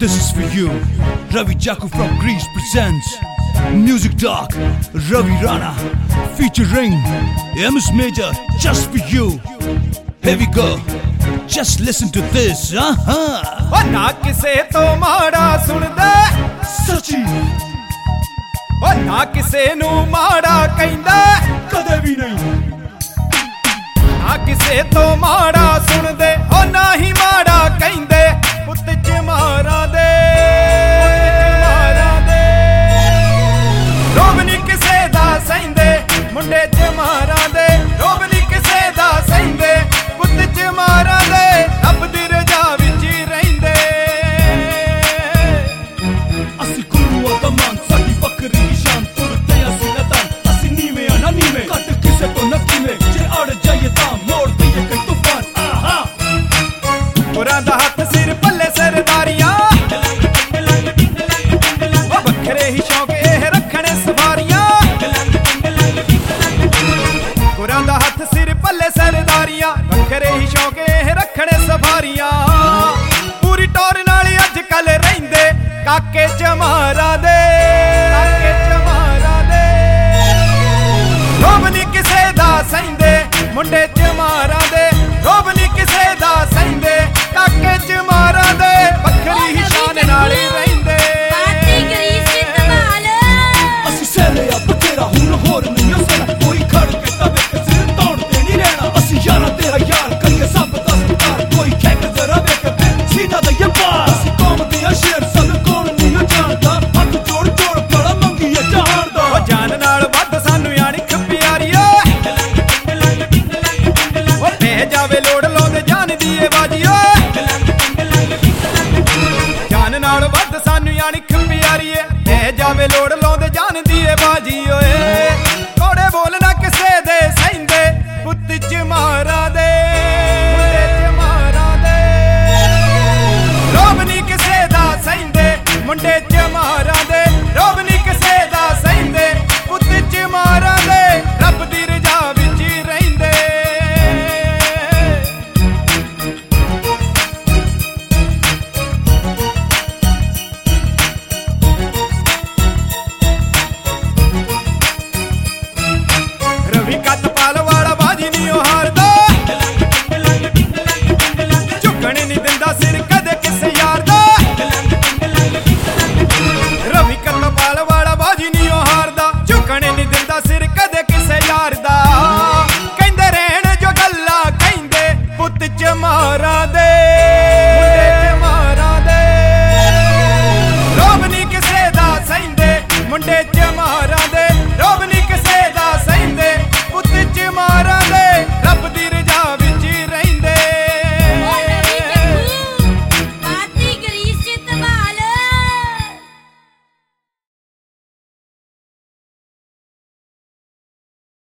This is for you. Ravi Jaku from Greece presents Music Talk, Ravi Rana featuring MS Major, just for you. Here we go. Just listen to this. ना किसे तो माड़ा सुनदा सच्ची ना किसे नू माड़ा कहंदा कदे भी नहीं। ना किसे तो माड़ा सुनदे ओ ना ही माड़ा कहंदे पुੱਤ ਚਮਾਰਾਂ ਦੇ ਰੋਬ ਨੀ ਕਿਸੇ ਦਾ ਸਹਿੰਦੇ ਮੁੰਡੇ ਚਮਾਰਾਂ ਦੇ ਰੋਬ ਨੀ ਕਿਸੇ ਦਾ ਸਹਿੰਦੇ ਪੁੱਤ ਚਮਾਰਾਂ ਦੇ ਰੱਬ ਦੀ ਰਜ਼ਾ ਵਿੱਚ ਰਹਿੰਦੇ ਅਸੀਂ ਗੁਰੂ ਦਾ ਮਾਨ ਸਾਡੀ ਬੱਕਰੀ ਸ਼ਾਨ ਤੁਰਦੇ ਅਸੀਂ ਨਦਾਨ ਅਸੀਂ ਨੀਵੇਂ ਆ ਨਾ ਨੀਵੇਂ ਕੱਟ ਕਿਸੇ ਤੋਂ ਨਾ ਕਿਵੇਂ ਜੇ ਅੜ ਜਾਈਏ ਤਾਂ ਮੋੜ ਦਈਏ ਕਈ ਤੂਫਾਨ ਆਹਾ ਗੁਰਾਂ ਦਾ ਹੱਥ ਸਿਰ ਪੱਲੇ ਸਰਦਾਰੀਆਂ ਵੱਖਰੇ ਹੀ ਸ਼ੌਕ ਇਹ ਰੱਖਣੇ ਸਵਾਰੀਆਂ ਗੁਰਾਂ ਦਾ ਹੱਥ ਸਿਰ ਪੱਲੇ ਸਰਦਾਰੀਆਂ ਵੱਖਰੇ ਹੀ ਸ਼ੌਕ ਇਹ ਰੱਖਣੇ ਸਵਾਰੀਆਂ ਪੂਰੀ ਟੌਰ ਨਾਲ ਅੱਜ ਕੱਲ ਰਹਿੰਦੇ ਕਾਕੇ ਚਮਾਰਾਂ ਦੇ ਰੋਬ ਨੀ ਕਿਸੇ ਦਾ ਸਹਿੰਦੇ ਮੁੰਡੇ ਚਮਾਰਾਂ ਦੇ ਰੋਬ ਨੀ